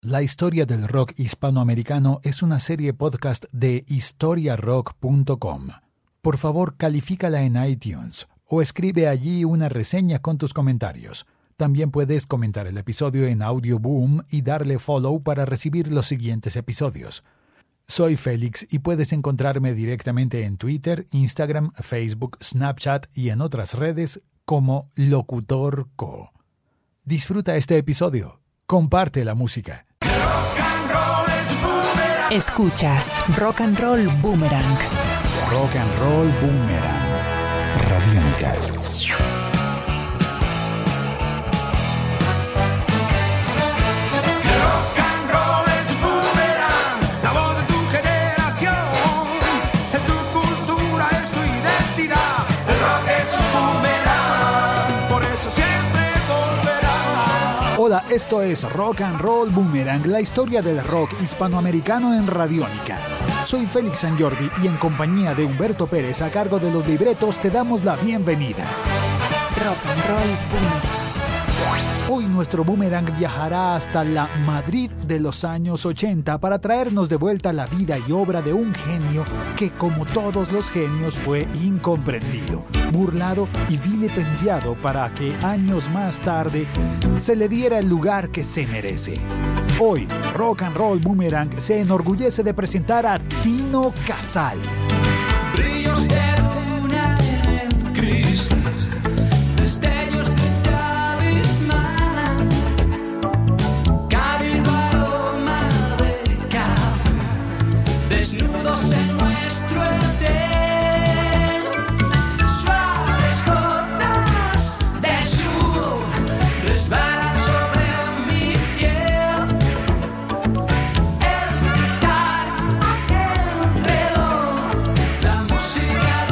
La historia del rock hispanoamericano es una serie podcast de historiarock.com. Por favor, califícala en iTunes o escribe allí una reseña con tus comentarios. También puedes comentar el episodio en Audioboom y darle follow para recibir los siguientes episodios. Soy Félix y puedes encontrarme directamente en Twitter, Instagram, Facebook, Snapchat y en otras redes como Locutor Co. Disfruta este episodio. Comparte la música. Escuchas Rock and Roll Boomerang. Rock and Roll Boomerang. Radiónica. Hola, esto es Rock and Roll Boomerang, la historia del rock hispanoamericano en Radiónica. Soy Félix San Jordi y en compañía de Humberto Pérez a cargo de los libretos te damos la bienvenida. Rock and Roll Boomerang. Hoy nuestro boomerang viajará hasta la Madrid de los años 80 para traernos de vuelta la vida y obra de un genio que, como todos los genios, fue incomprendido, burlado y vilipendiado para que años más tarde se le diera el lugar que se merece. Hoy, Rock and Roll Boomerang se enorgullece de presentar a Tino Casal. Brillos de luna en crisis, destellos de talismán, cálido aroma de café, desnudos en nuestro edén, suaves gotas de sudor resbalan sobre mi piel, el guitar, aquel reloj, la música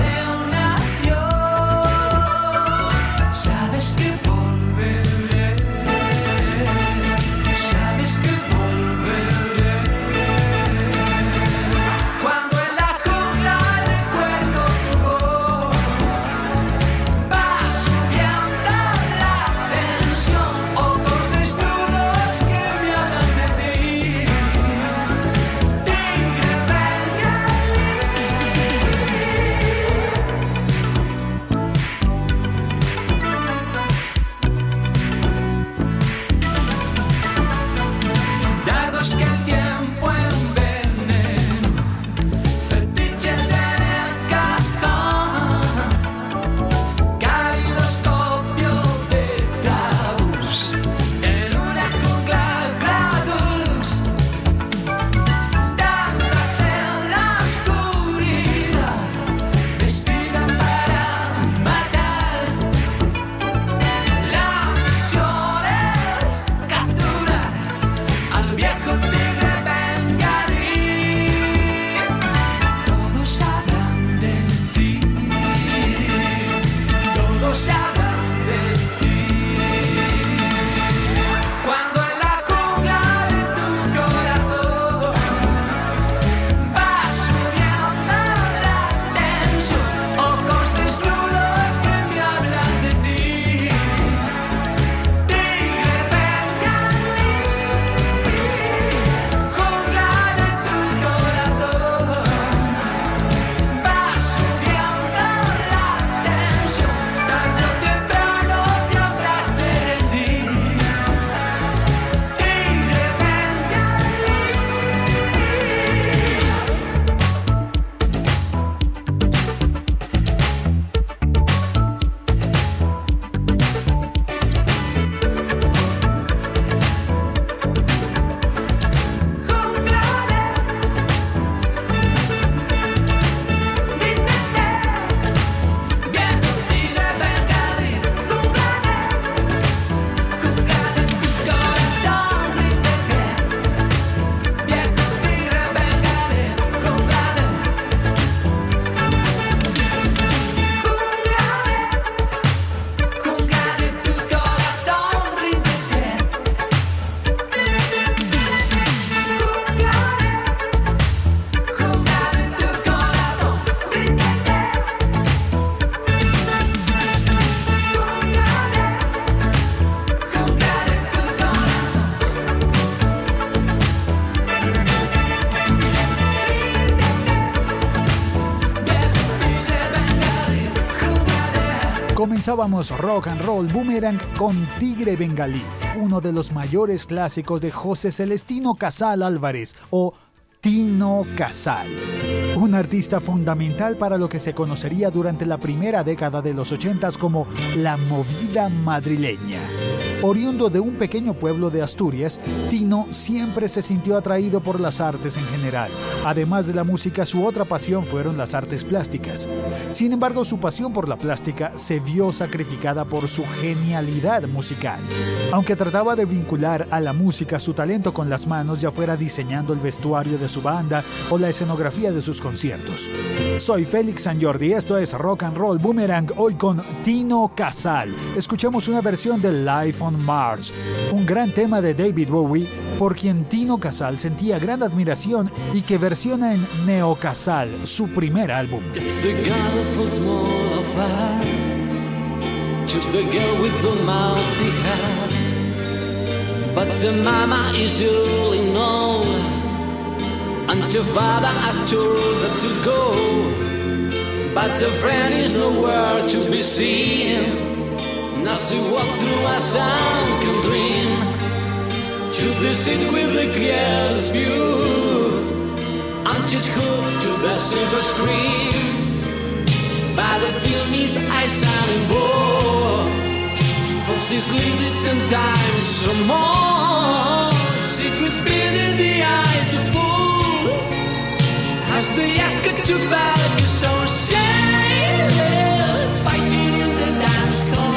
Comenzábamos Rock and Roll Boomerang con Tigre Bengalí, uno de los mayores clásicos de José Celestino Casal Álvarez o Tino Casal, un artista fundamental para lo que se conocería durante la primera década de los 80s como la movida madrileña. Oriundo de un pequeño pueblo de Asturias, Tino siempre se sintió atraído por las artes en general. Además de la música, su otra pasión fueron las artes plásticas. Sin embargo, su pasión por la plástica se vio sacrificada por su genialidad musical. Aunque trataba de vincular a la música su talento con las manos, ya fuera diseñando el vestuario de su banda o la escenografía de sus conciertos. Soy Félix San Jordi, esto es Rock and Roll Boomerang, hoy con Tino Casal. Escuchemos una versión de Life on Mars, un gran tema de David Bowie, por quien Tino Casal sentía gran admiración y que versiona en Neo Casal, su primer álbum. It's the girl from small affair, just the girl with the mousy hair, but the mama is really known, and the father has told her to go, but the friend is nowhere to be seen. Now she walked through a sunken dream to the city with the clearest view, and she's hooked to the silver screen. By the film is ice and ball, for she's lived it 10 times so more. She could spit in the eyes of fools as they ask her to back, so shameless, fighting in the dance hall.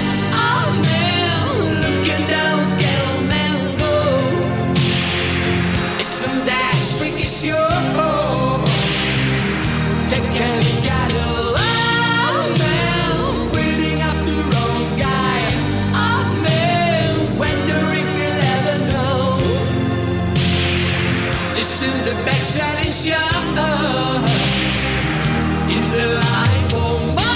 Sure, taking a catalog, man, waiting up the wrong guy. Oh man, wonder if you'll ever know. Listen, the best-selling show is the life of mine.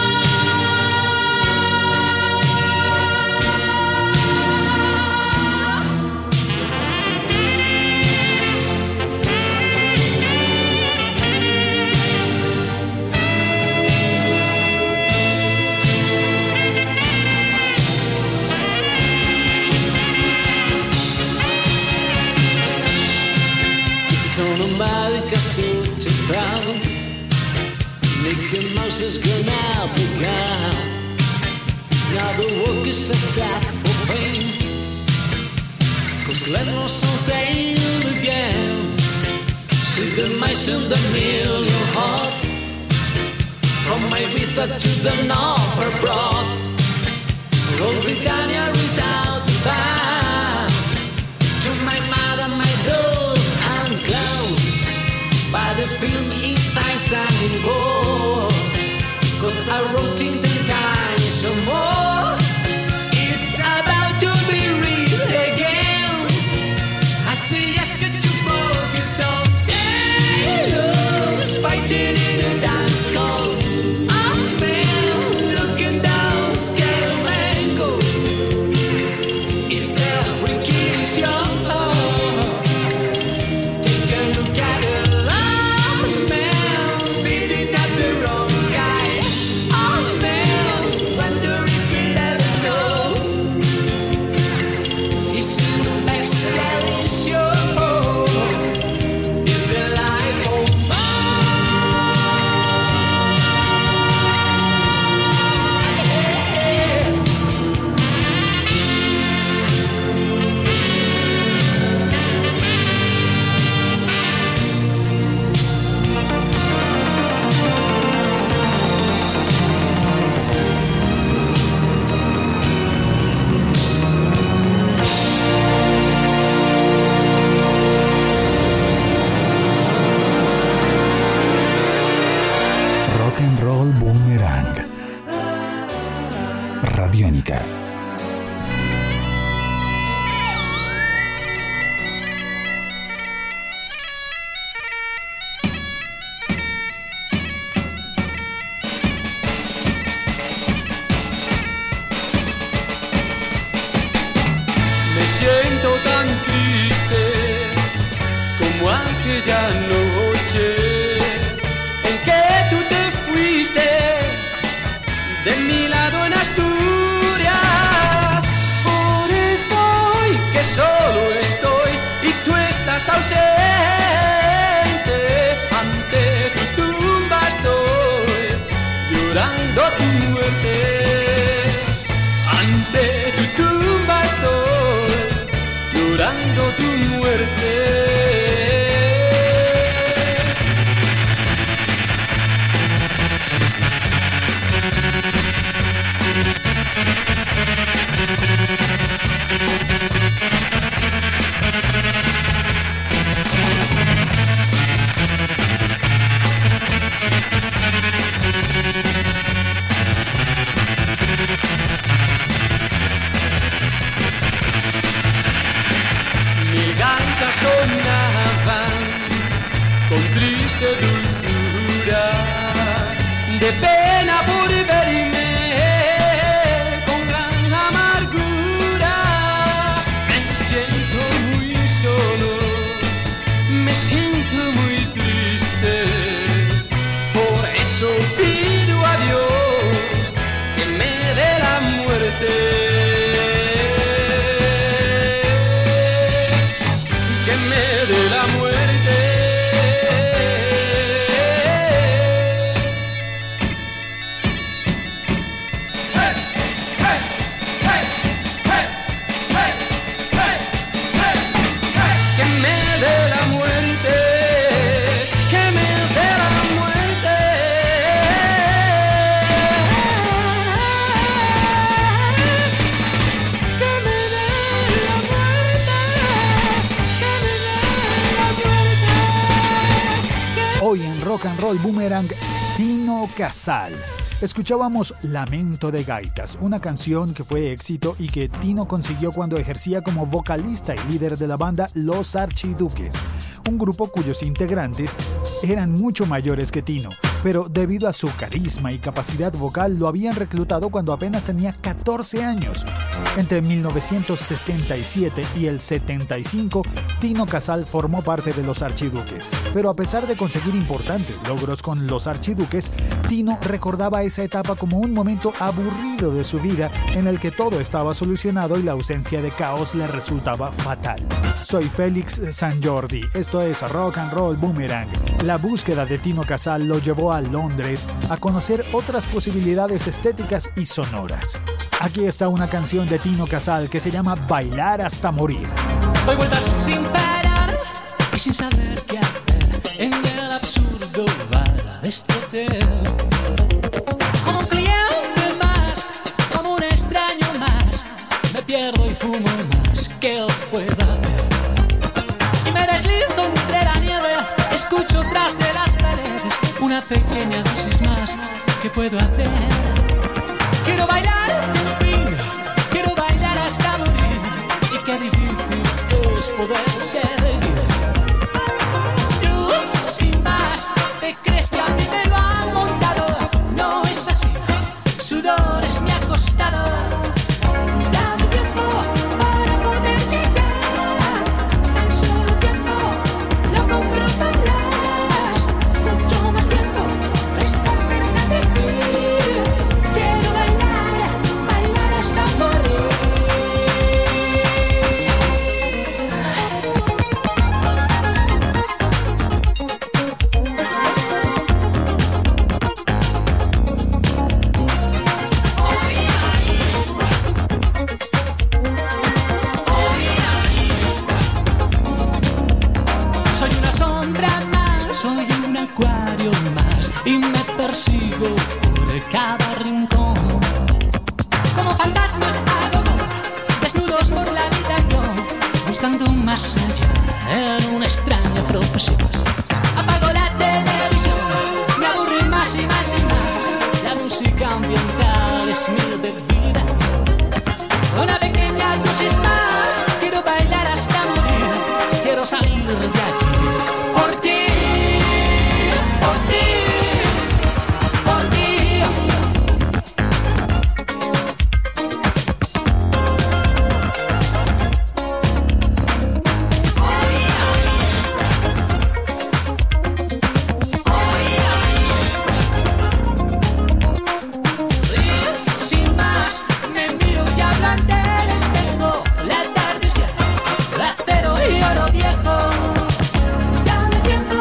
America stood to ground, Mickey Mouse is gonna be gone. Now the work is a stack for fame, 'cause Lennon sailed again. See the mice in the million hearts, from Ibiza to the North Broads. Old Britannia is out the back, to my mother, my dog, and clowns. By the film inside standing war, 'cause I wrote it 10 times or more. It's about to be real again. I see us get to focus on sailors fighting in a dance hall. Oh man, looking down, scale mango. It's the freaking show. Take a look at it. Radiónica. Me siento tan triste como aquella noche en que tú te fuiste de mi lado. muerte. Mil gaitas sonaban con triste dulzura, de pena por verme con gran amargura. Me siento muy solo, me siento muy triste, por eso pido a Dios que me dé la muerte. De la muerte. Hey, hey, hey, hey, hey, hey, hey, hey. Que me dé la muerte, que me dé la muerte. Que me dé la muerte. Hoy en Rock and Roll Boomerang, Tino Casal. Escuchábamos Lamento de Gaitas, una canción que fue éxito y que Tino consiguió cuando ejercía como vocalista y líder de la banda Los Archiduques, un grupo cuyos integrantes eran mucho mayores que Tino, pero debido a su carisma y capacidad vocal lo habían reclutado cuando apenas tenía 14 años. Entre 1967 y el 75, Tino Casal formó parte de Los Archiduques, pero a pesar de conseguir importantes logros con Los Archiduques, Tino recordaba esa etapa como un momento aburrido de su vida en el que todo estaba solucionado y la ausencia de caos le resultaba fatal. Soy Félix Sanjordi, esto es Rock and Roll Boomerang. La búsqueda de Tino Casal lo llevó a Londres a conocer otras posibilidades estéticas y sonoras. Aquí está una canción de Tino Casal que se llama Bailar hasta morir. Doy vueltas sin parar y sin saber qué hacer en el absurdo bar de este hotel. Como un cliente más, como un extraño más, me pierdo y fumo más que él pueda hacer. Y me deslizo entre la nieve, escucho tras de las paredes una pequeña dosis más que puedo hacer. Quiero bailar sin fin, quiero bailar hasta morir, y qué difícil es poder seguir. Tú, sin más, te crees que a mí me lo han montado. No es así, sudores me ha costado. Dame tiempo para poder llegar, tan solo tiempo, lo compro atrás. Mucho más tiempo, está cerca de ti. Quiero bailar, bailar hasta morir. Soy una sombra más, soy un acuario más, y me persigo por cada rincón. Como fantasmas hago, desnudos por la vida yo, buscando más allá en una extraña profesión. Apago la televisión, me aburre más y más y más. La música ambiental es mi bebida. Una pequeña dosis más, quiero bailar hasta morir. Quiero salir de aquí por ti, por ti, por ti. Sin más, me miro y hablo ante el espejo. La tarde es ya de acero y oro viejo. Dame tiempo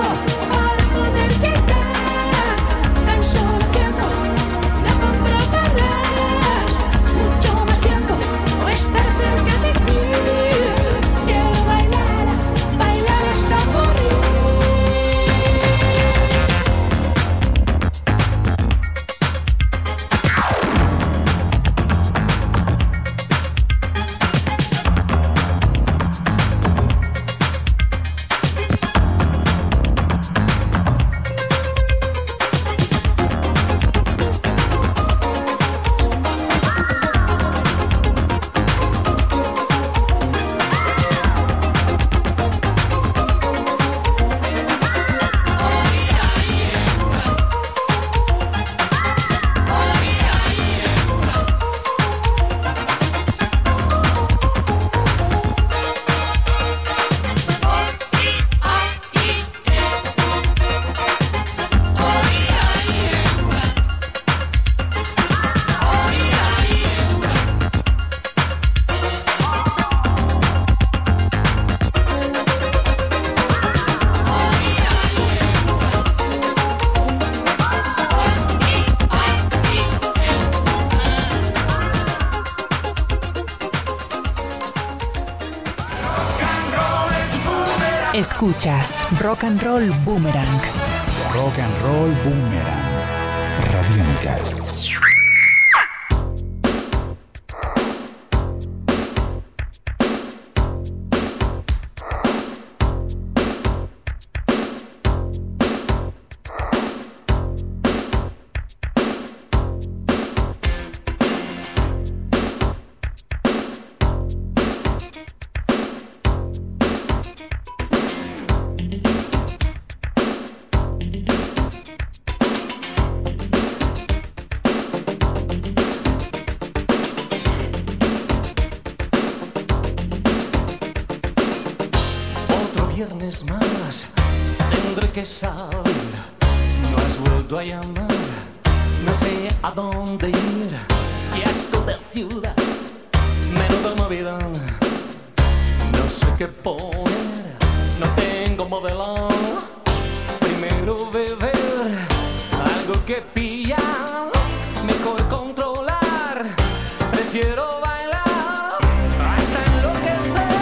Escuchas Rock and Roll Boomerang. Rock and Roll Boomerang. Radiónica. Viernes más tendré que salir. No has vuelto a llamar, no sé a dónde ir. Y asco de ciudad, menudo movidón. No sé qué poner, no tengo modelón. Primero beber, algo que pillar. Mejor controlar, prefiero bailar hasta enloquecer.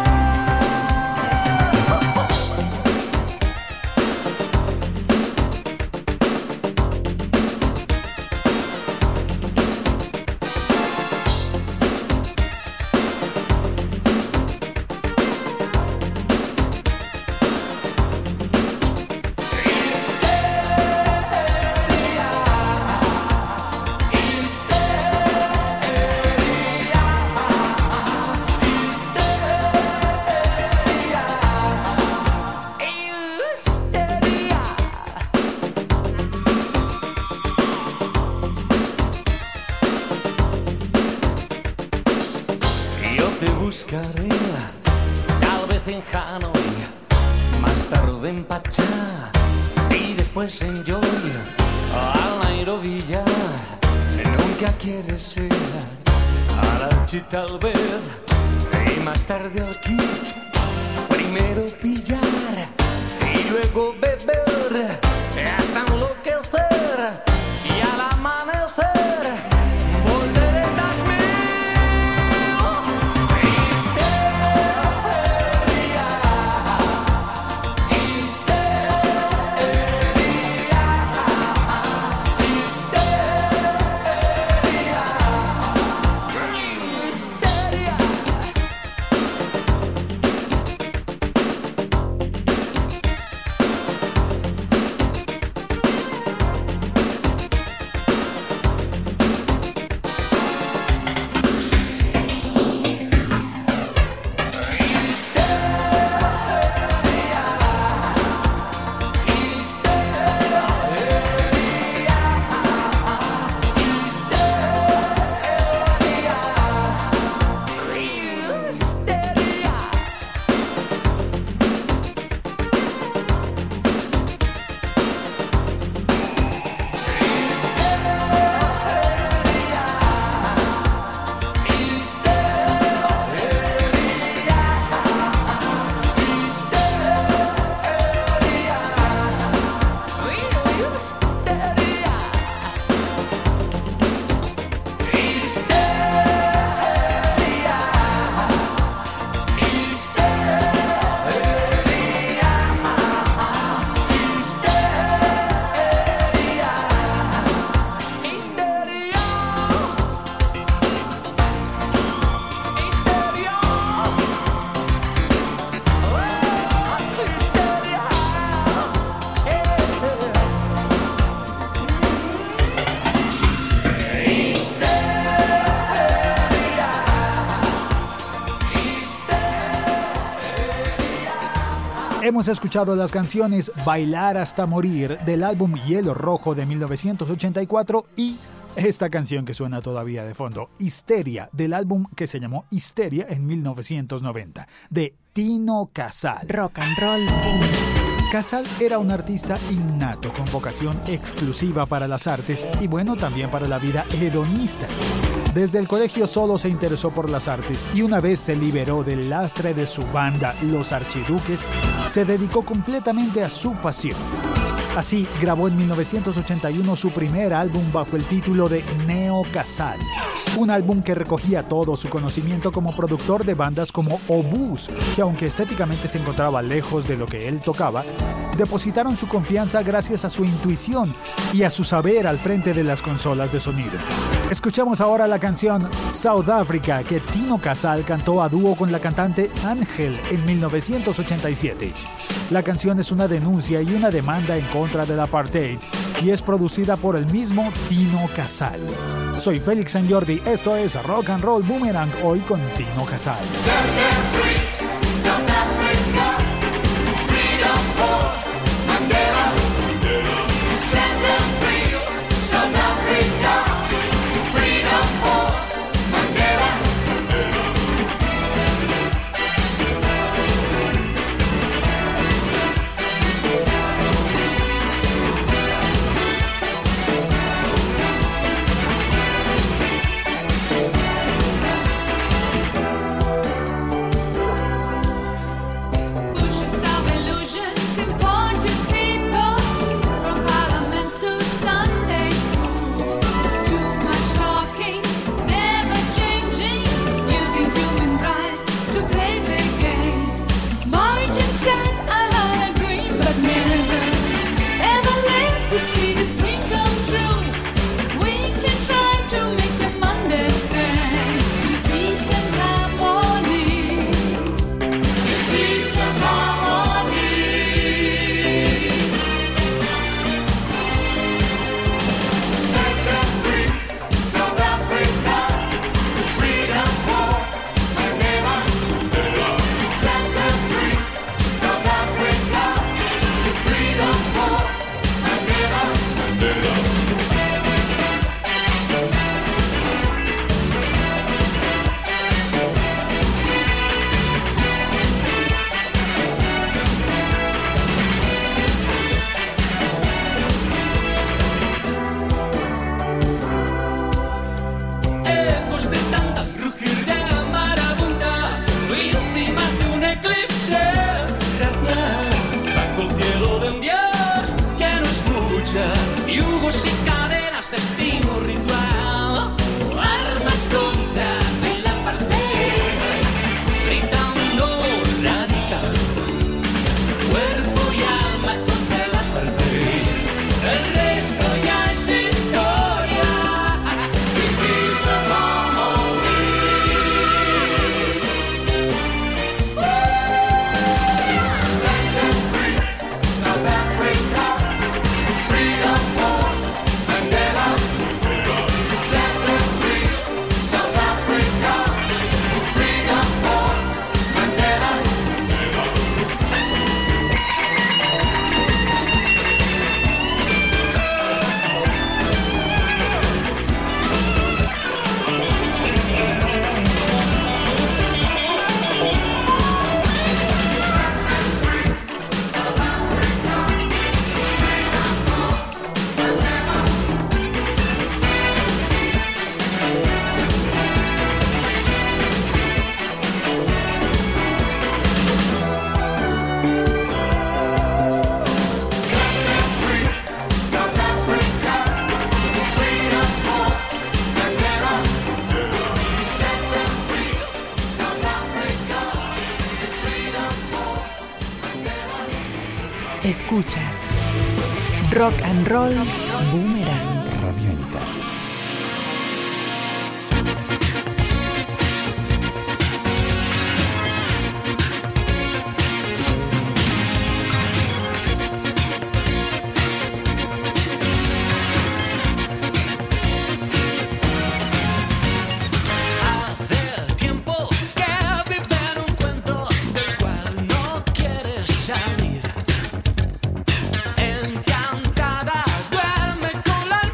Buscaré, tal vez en Hanoi, más tarde en Pachá y después en Joy, a Nairobi ya. Nunca quieres ir a la Chi tal vez y más tarde al Kitsch. Primero pillar y luego beber hasta enloquecer y al amanecer volveré tras mí. Hemos escuchado las canciones Bailar hasta morir del álbum Hielo Rojo de 1984 y esta canción que suena todavía de fondo, Histeria, del álbum que se llamó Histeria en 1990, de Tino Casal. Rock and Roll Boomerang. Casal era un artista innato con vocación exclusiva para las artes y bueno, también para la vida hedonista. Desde el colegio solo se interesó por las artes y una vez se liberó del lastre de su banda Los Archiduques, se dedicó completamente a su pasión. Así, grabó en 1981 su primer álbum bajo el título de Neo Casal. Un álbum que recogía todo su conocimiento como productor de bandas como Obús, que aunque estéticamente se encontraba lejos de lo que él tocaba, depositaron su confianza gracias a su intuición y a su saber al frente de las consolas de sonido. Escuchamos ahora la canción South Africa, que Tino Casal cantó a dúo con la cantante Ángel en 1987. La canción es una denuncia y una demanda en contra del apartheid y es producida por el mismo Tino Casal. Soy Félix San Jordi, esto es Rock and Roll Boomerang, hoy con Tino Casal. Escuchas Rock and Roll Boomerang. Radiónica. Hace tiempo que vive en un cuento del cual no quiere salir. Encantada duerme con la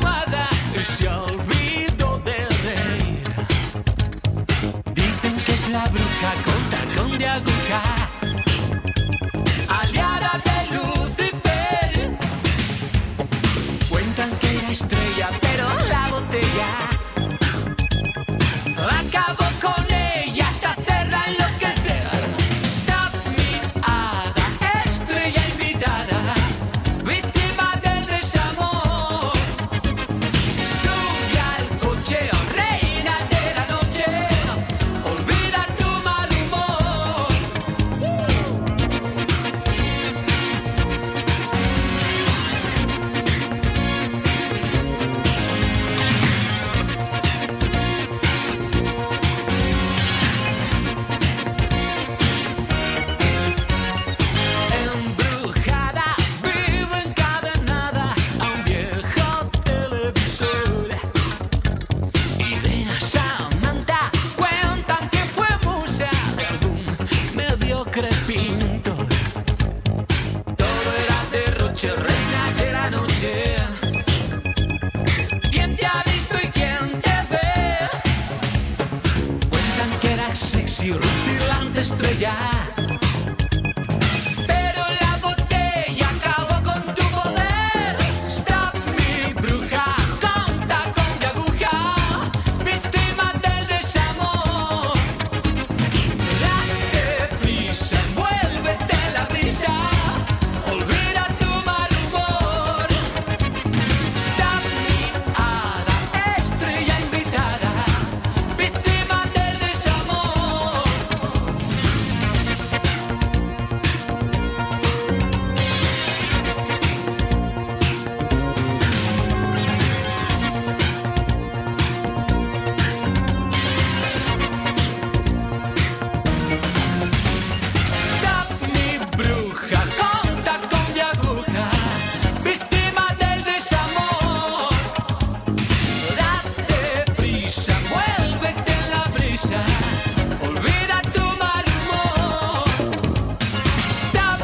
coche, reina de la noche. ¿Quién te ha visto y quién te ve? Cuentan que eras sexy, rutilante estrella. Pero la botella acabó con tu poder. Stop mi bruja, conta con mi aguja, víctima del desamor. Date prisa, envuélvete en la brisa. Olvida tu mal humor. Stop mi hada, estrella invitada, víctima del desamor. Stop mi bruja, conta con mi aguja, víctima del desamor. Date prisa, muévete en la brisa, olvida tu mal humor. Stop.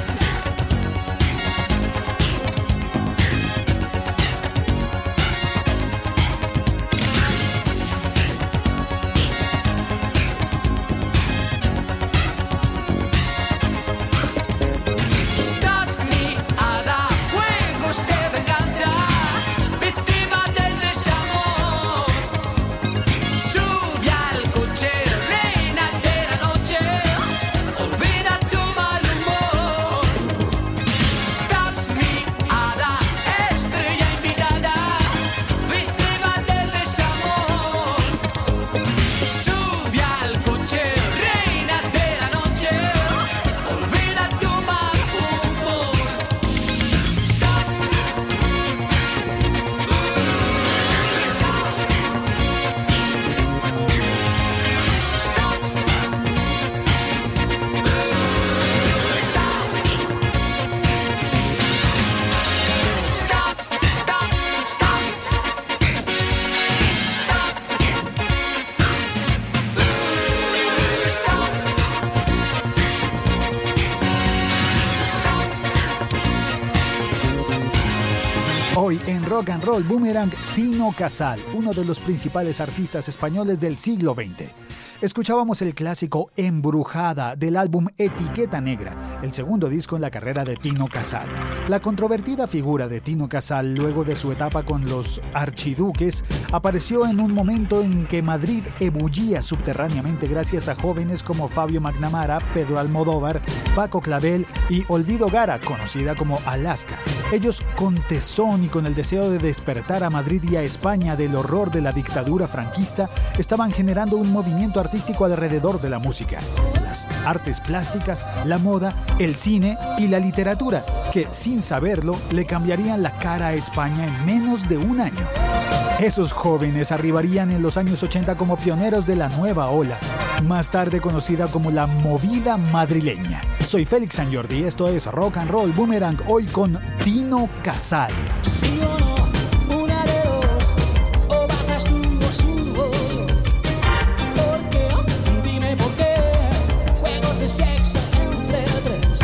Stop mi hada, juegos de venganza, víctima del desamor. Sube al coche, reina de la noche, olvida tu mal humor. Stop mi hada, estrella invitada, víctima del desamor. Sube al coche, reina de la noche, olvida tu mal humor. Stop. Hoy en Rock and Roll Boomerang, Tino Casal, uno de los principales artistas españoles del siglo XX. Escuchábamos el clásico Embrujada del álbum Etiqueta Negra, el segundo disco en la carrera de Tino Casal. La controvertida figura de Tino Casal luego de su etapa con los Archiduques apareció en un momento en que Madrid ebullía subterráneamente gracias a jóvenes como Fabio McNamara, Pedro Almodóvar, Paco Clavel y Olvido Gara, conocida como Alaska. Ellos, con tesón y con el deseo de despertar a Madrid y a España del horror de la dictadura franquista, estaban generando un movimiento artístico alrededor de la música, las artes plásticas, la moda, el cine y la literatura, que sin saberlo le cambiarían la cara a España en menos de un año. Esos jóvenes arribarían en los años 80 como pioneros de la nueva ola, más tarde conocida como la movida madrileña. Soy Félix San Jordi y esto es Rock and Roll Boomerang, hoy con Tino Casal. Sí o no, una de dos, o bajas tú o subo yo. ¿Por qué? Dime por qué. Juegos de sexo entre tres.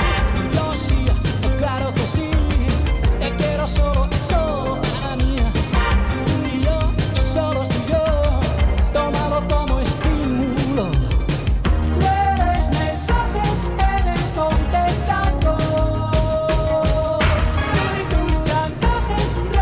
Yo sí, claro que sí. Te quiero solo, solo para mí. Tú y yo, solos tú y yo. Tómalo como estímulo. Crueles mensajes en el contestador. Tú y tus chantajes.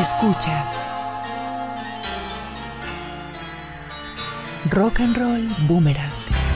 Escuchas Rock and Roll Boomerang.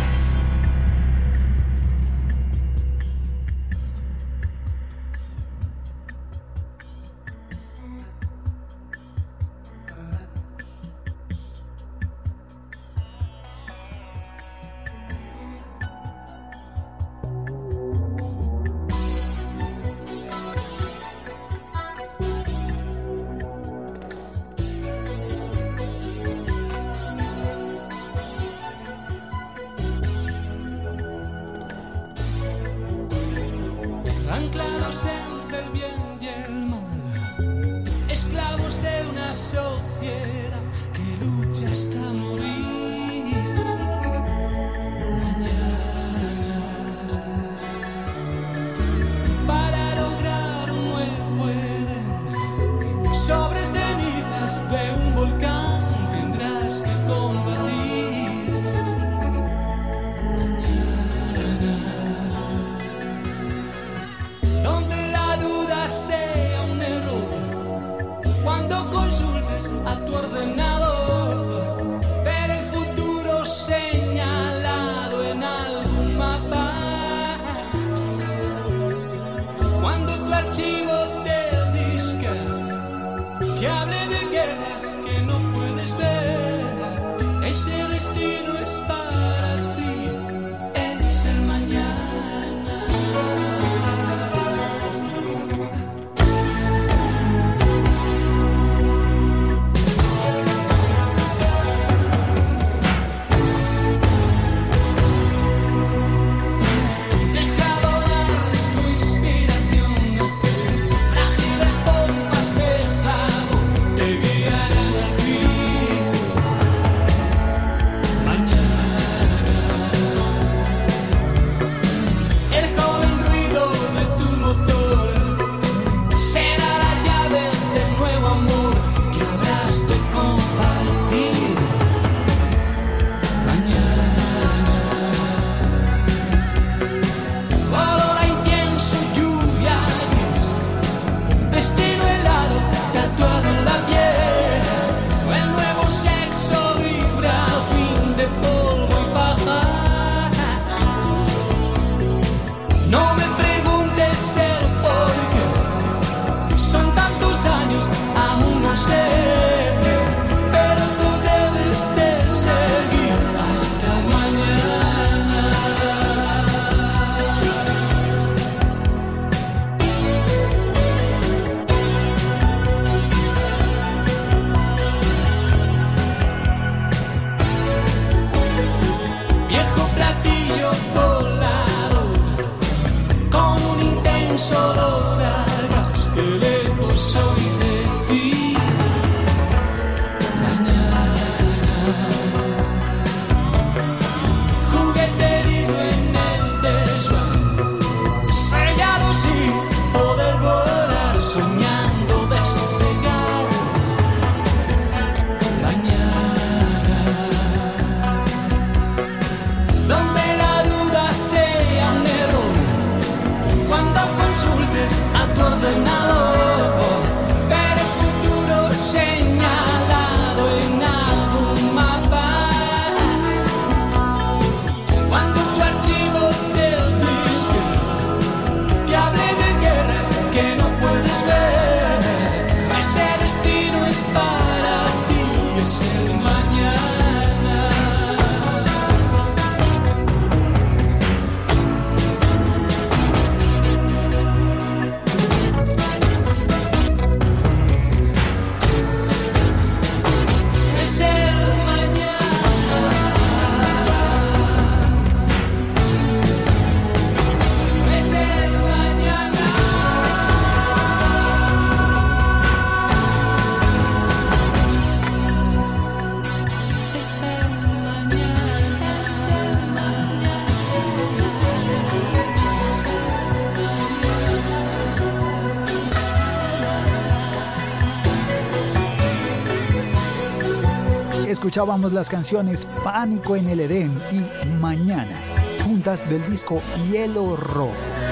Anclados entre el bien y el mal, esclavos de una sociedad que lucha hasta morir. Mañana, para lograr un nuevo Edén, sobre cenizas de un volcán tendrás que combatir. Sea un error cuando consultes a tu ordenador, ver el futuro señalado en algún mapa. Cuando tu archivo de disquete te hable de guerras que no puedes ver, ese destino es para ti, es el mañana. Escuchábamos las canciones Pánico en el Edén y Mañana, juntas del disco Hielo Rojo.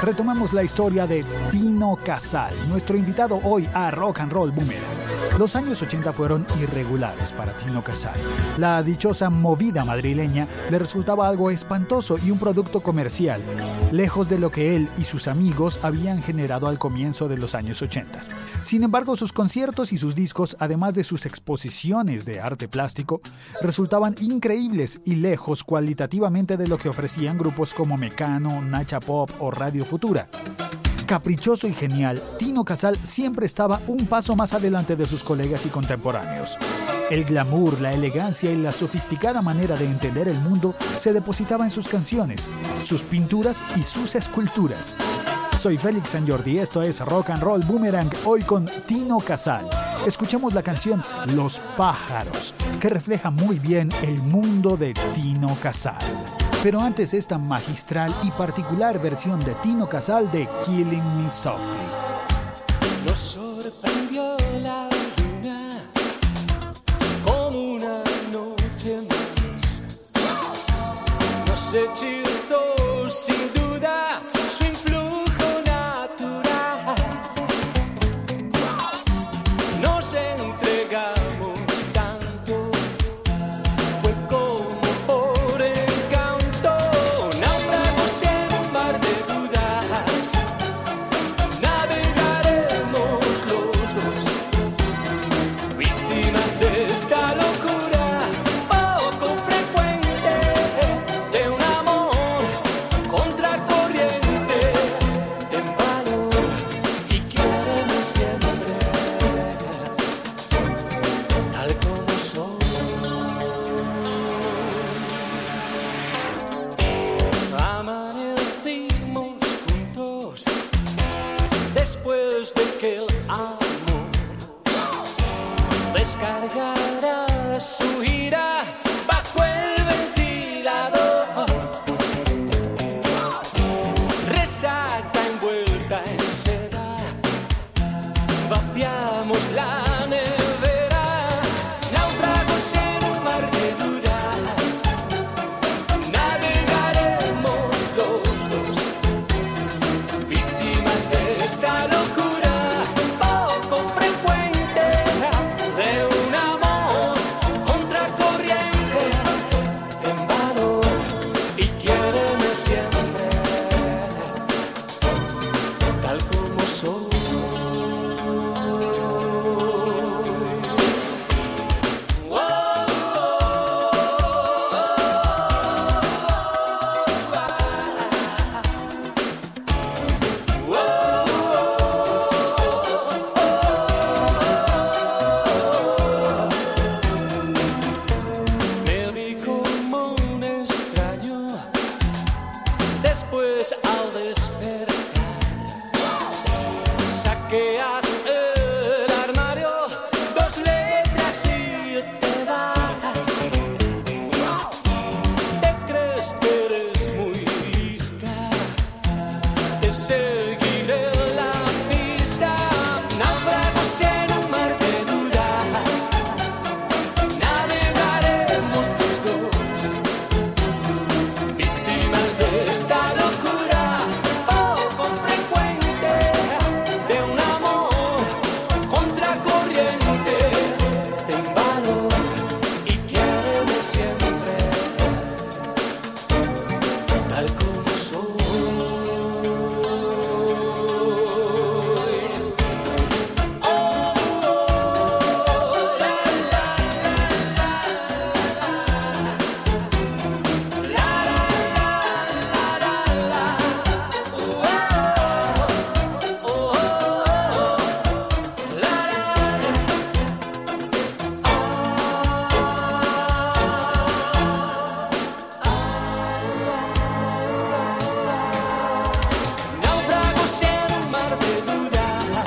retomamos la historia de Tino Casal, nuestro invitado hoy a Rock and Roll Boomerang. Los años 80 fueron irregulares para Tino Casal. La dichosa movida madrileña le resultaba algo espantoso y un producto comercial, lejos de lo que él y sus amigos habían generado al comienzo de los años 80. Sin embargo, sus conciertos y sus discos, además de sus exposiciones de arte plástico, resultaban increíbles y lejos cualitativamente de lo que ofrecían grupos como Mecano, Nacha Pop o Radio Futura. Caprichoso y genial, Tino Casal siempre estaba un paso más adelante de sus colegas y contemporáneos. El glamour, la elegancia y la sofisticada manera de entender el mundo se depositaba en sus canciones, sus pinturas y sus esculturas. Soy Félix San Jordi, esto es Rock and Roll Boomerang, hoy con Tino Casal. Escuchemos la canción Los Pájaros, que refleja muy bien el mundo de Tino Casal. Pero antes esta magistral y particular versión de Tino Casal de Killing Me Softly. Nos sorprendió la luna como una noche más. Nos hechizó sin duda su influjo natural. Nos entregamos tanto, fue como por encanto. Náufragos en un mar de dudas, navegaremos los dos, víctimas de esta locura poco frecuente de un amor contracorriente, en valor y quiéreme siempre tal como soy. Amanecimos juntos después de que el amor descargará su ira bajo el ventilador. Resaca envuelta en seda, vaciamos la nevera. Náufragos en un mar de dudas, navegaremos los dos, víctimas de esta locura poco frecuente de un amor contracorriente, en valor y quiéreme siempre tal como soy. Me vi como un extraño después al despertar. Saqueas el armario, 2 letras y te vas. Te crees que eres muy lista, te seguiré la pista. Náufragos en un mar de dudas, navegaremos los dos, víctimas de esta locura poco frecuente de un amor contracorriente, ten valor y quiéreme siempre tal como soy. Náufragos en un mar de dudas,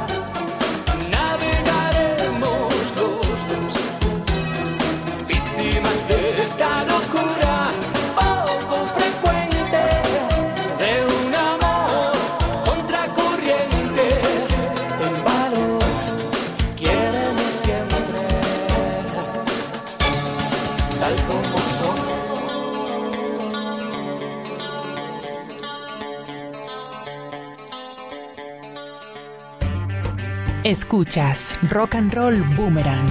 navegaremos los dos, víctimas de esta locura poco frecuente de un amor contracorriente, en valor quiéreme siempre tal como soy. Escuchas Rock and Roll Boomerang.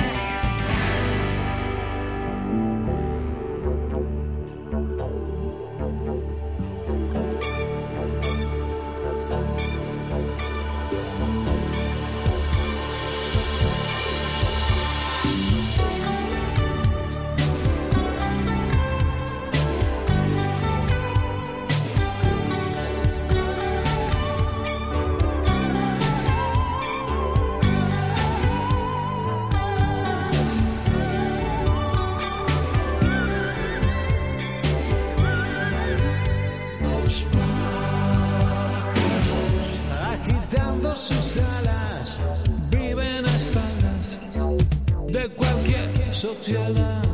Sus alas viven a espaldas de cualquier sociedad,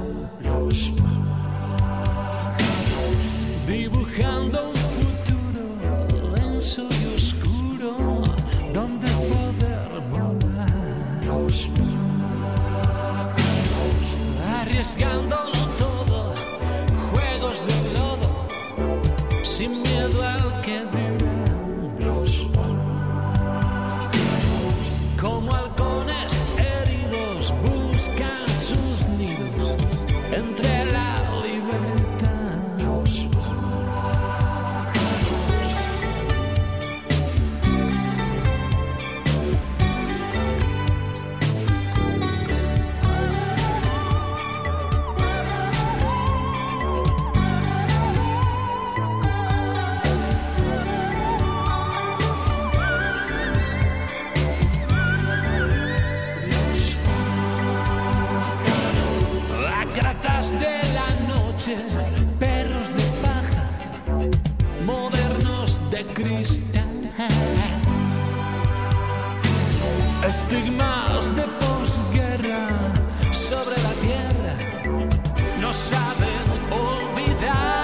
dibujando un futuro denso y oscuro donde poder volar, arriesgándolo todo, juegos de lodo, sin miedo al que dirán. Como halcones heridos buscan sus nidos entre la libertad. De la noche, perros de paja, modernos de cristal, estigmas de posguerra sobre la tierra, no saben olvidar.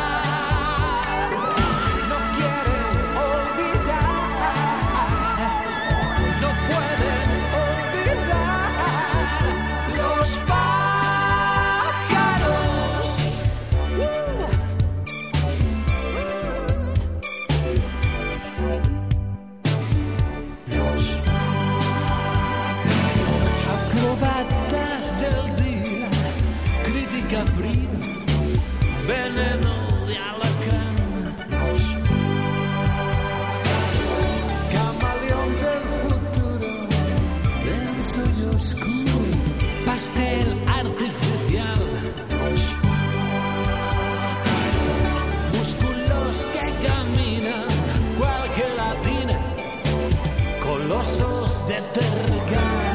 Veneno de alacrán, camaleón del futuro, denso y oscuro, pastel artificial, músculos que caminan, cual gelatina, colosos de tergal.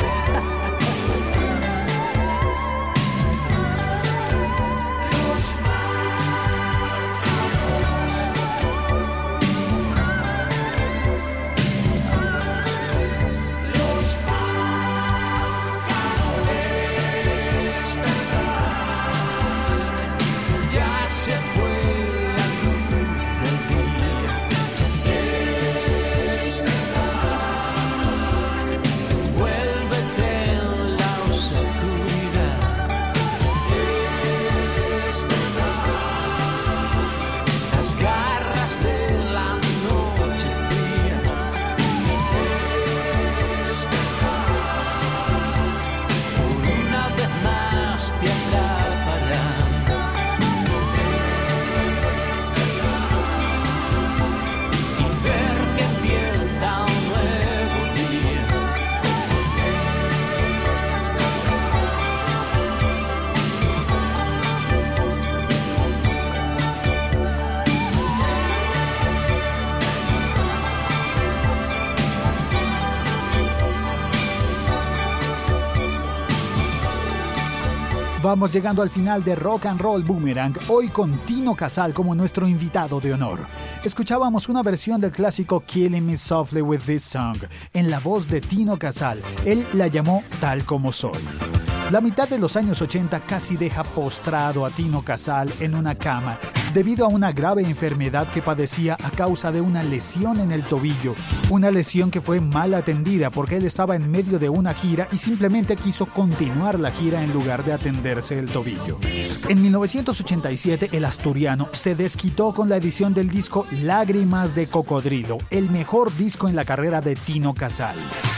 Vamos llegando al final de Rock and Roll Boomerang, hoy con Tino Casal como nuestro invitado de honor. Escuchábamos una versión del clásico Killing Me Softly With This Song, en la voz de Tino Casal. Él la llamó Tal Como Soy. La mitad de los años 80 casi deja postrado a Tino Casal en una cama debido a una grave enfermedad que padecía a causa de una lesión en el tobillo. Una lesión que fue mal atendida porque él estaba en medio de una gira y simplemente quiso continuar la gira en lugar de atenderse el tobillo. En 1987 el asturiano se desquitó con la edición del disco Lágrimas de Cocodrilo, el mejor disco en la carrera de Tino Casal.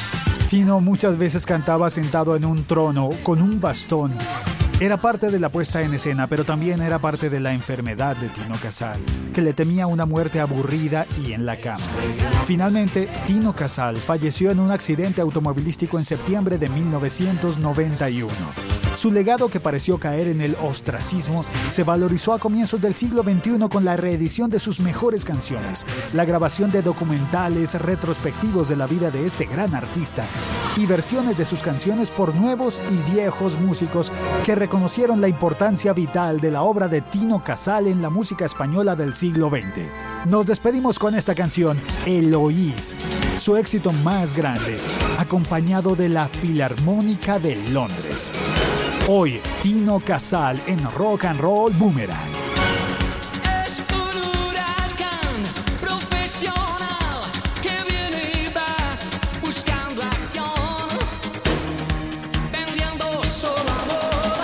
Tino muchas veces cantaba sentado en un trono con un bastón. Era parte de la puesta en escena, pero también era parte de la enfermedad de Tino Casal, que le temía una muerte aburrida y en la cama. Finalmente, Tino Casal falleció en un accidente automovilístico en septiembre de 1991. Su legado, que pareció caer en el ostracismo, se valorizó a comienzos del siglo XXI con la reedición de sus mejores canciones, la grabación de documentales retrospectivos de la vida de este gran artista y versiones de sus canciones por nuevos y viejos músicos que reconocieron la importancia vital de la obra de Tino Casal en la música española del siglo XX. Nos despedimos con esta canción, Eloís, su éxito más grande, acompañado de la Filarmónica de Londres. Hoy, Tino Casal en Rock and Roll Boomerang. Es un huracán profesional que viene y va buscando acción, vendiendo solo amor.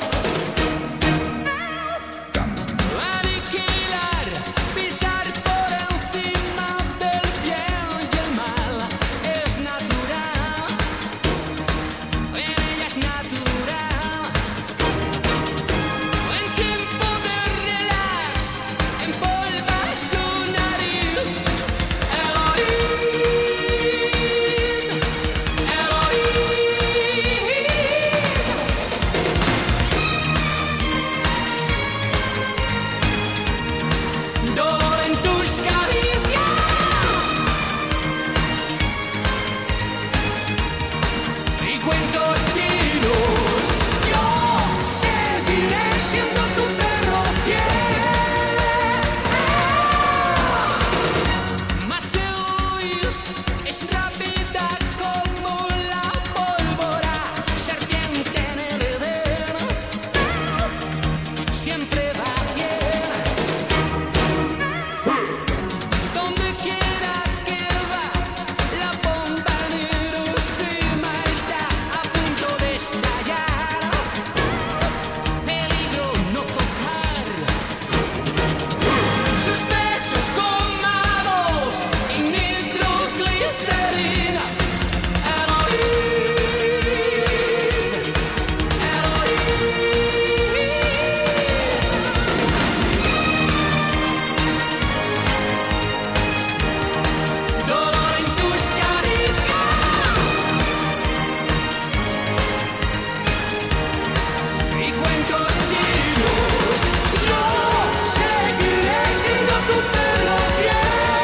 Aniquilar, pisar por encima del bien y el mal es natural. En ella es natural. En tiempo de relax, empolva su nariz. Eloís, Eloís. Dolor en tus caricias y cuentos chinos. Yo seguiré siendo tu perro fiel. Mas Eloís es rápida como la pólvora, serpiente en el Edén, siempre va bien. Donde quiera que va, la bomba en Hiroshima está a punto de estallar. Peligro no tocar. Sus pechos colmados y nitroglicerina. Eloís, dolor en tus caricias y cuentos chinos. Yo seguiré siendo tu perro fiel.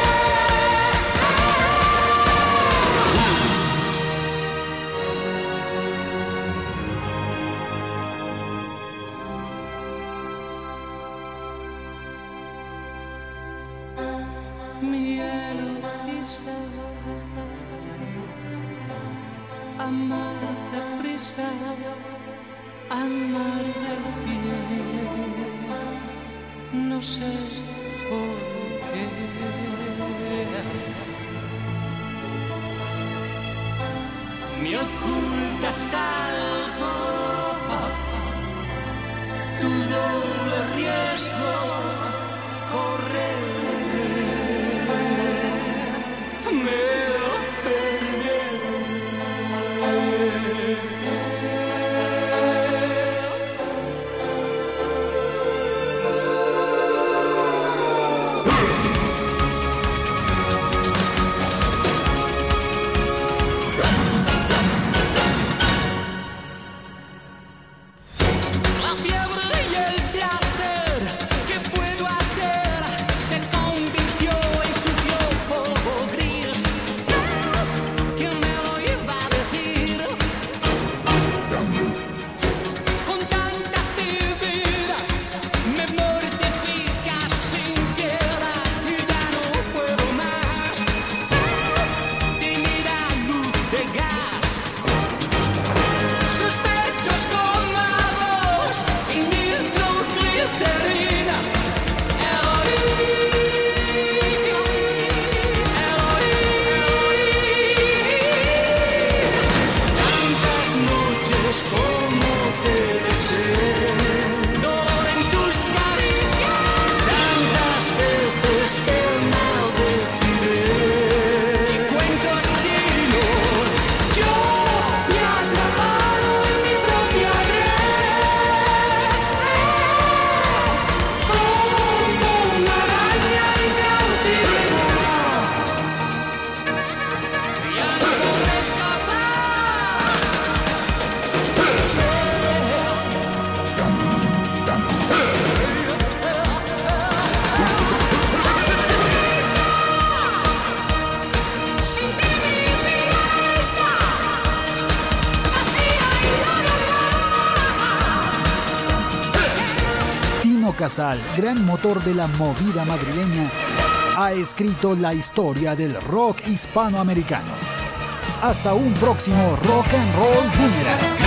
Mi Eloísa, amar deprisa, amar de pie, no sé por qué. Me ocultas algo, tu doble riesgo, correr. Me perdí. La fiebre y el placer, ¿qué puedo hacer? Se convirtió en sucio polvo gris. ¿Quién me lo iba a decir? Con tanta actividad me mortifica sin piedad y ya no puedo más. Tímida luz de gas. Sus pechos colmados y nitroglicerina. Eloís, tantas noches como te deseo, dolor en tus caricias, tantas veces te maldeciré y cuentos chinos. Yo Chino Casal, gran motor de la movida madrileña, ha escrito la historia del rock hispanoamericano. Hasta un próximo Rock and Roll Boomerang.